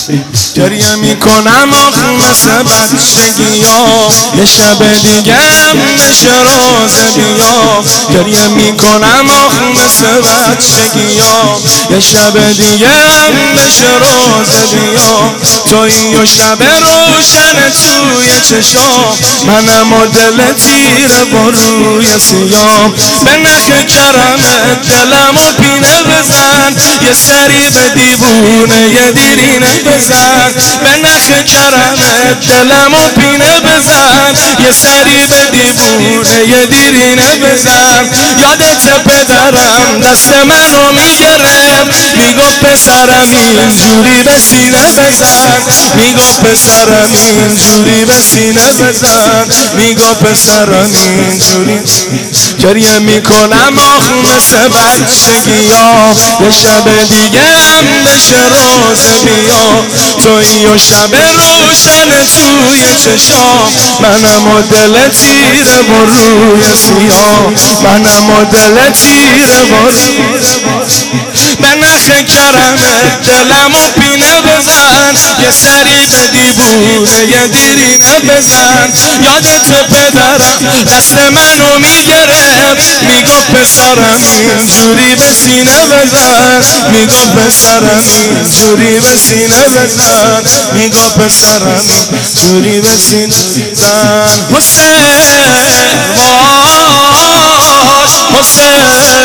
گریه میکنم آخ مثل بچگیام یه شب دیگه هم بشه روزه بیام گریه میکنم آخ مثل بچگیام یه شب دیگه هم بشه روزه بیام تویی و شب روشن توی چشام منم و دل تیره با روی سیام به نخ کرمت دلمو پینه بزن یه سری به دیوونه یه دیرینه بزن به نخ کرمت دلمو پینه بزن یه سری به دیوونه یه دیرینه بزن یادت پدرم دست منو میگرفت میگفت پسرم اینجوری به سینه بزن میگفت پسرم اینجوری به سینه بزن میگفت پسرم اینجوری گریه میکنم آخ مثل بچگیام یه شب دیگه هم بشه روزه بیام تویی و شب روشن توی چشام منم و دل تیره با روی سیام منم و دل تیره با روی به نخ کرمت دلمو پینه بزن یه سری به دیوونه یه دیرینه بزن یادت پدرم دست منو میگرفت میگفت پسرم اینجوری به سینه بزن میگفت پسرم اینجوری به سینه بزن میگفت پسرم اینجوری به سینه بزن حسین حسین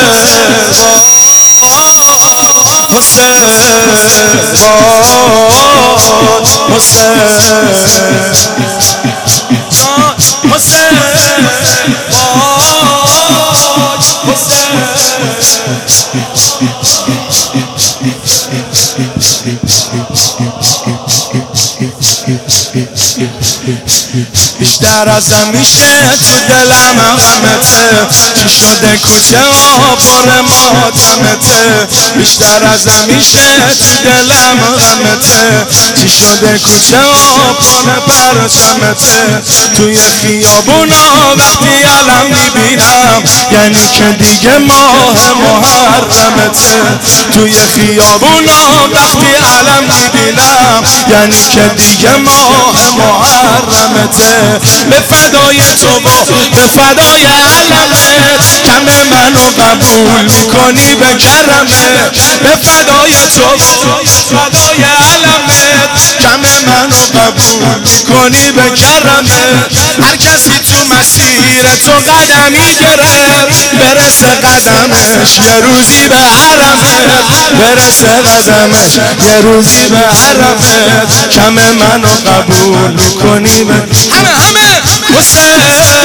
بیشتر از همیشه تو دلم غمته چی شده کجا پر ماتمته بیشتر از همیشه تو دلم غمته چی شده کجا پر پرچمته توی خیابونا وقتی علم میبینم یعنی که دیگه ماه محرمته توی خیابونا وقتی علم میبینم یعنی که دیگه ماه محرمته به فدای تو و به فدای علمت کم منو قبول میکنی به کرمت به فدای تو و فدای علمت کم منو قبول میکنی به کرمت هر کسی تو مسیر تو قدمی گرفت برسه قدمش یه روزی به حرمت برسه قدمش یه روزی به حرمت کم منو قبول میکنی به همه حسین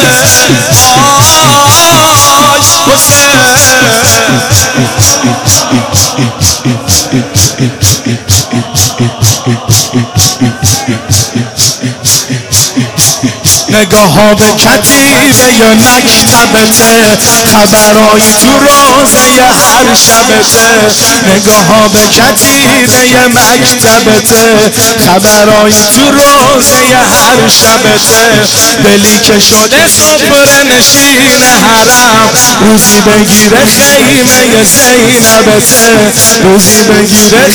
نگاه ها به کتیبه یا مکتبته خبرایی تو روزه هر شبته نگاه ها به کتیبه یا مکتبته خبرایی تو روزه هر شبته دلی که شده سفره نشین حرم روزی بگیره خیمه زینبته روزی بگیره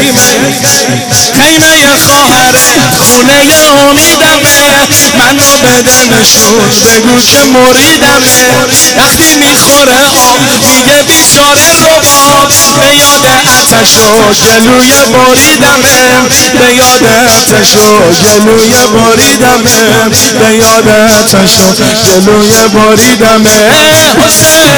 خیمه خواهره خونه امیدمه منو بده نشون بگو که مریدمه وقتی میخوره آب میگه بیچاره رباب به یاد آتش و گلوی بریدمه به یاد آتش و گلوی بریدمه به یاد آتش و گلوی بریدمه حسین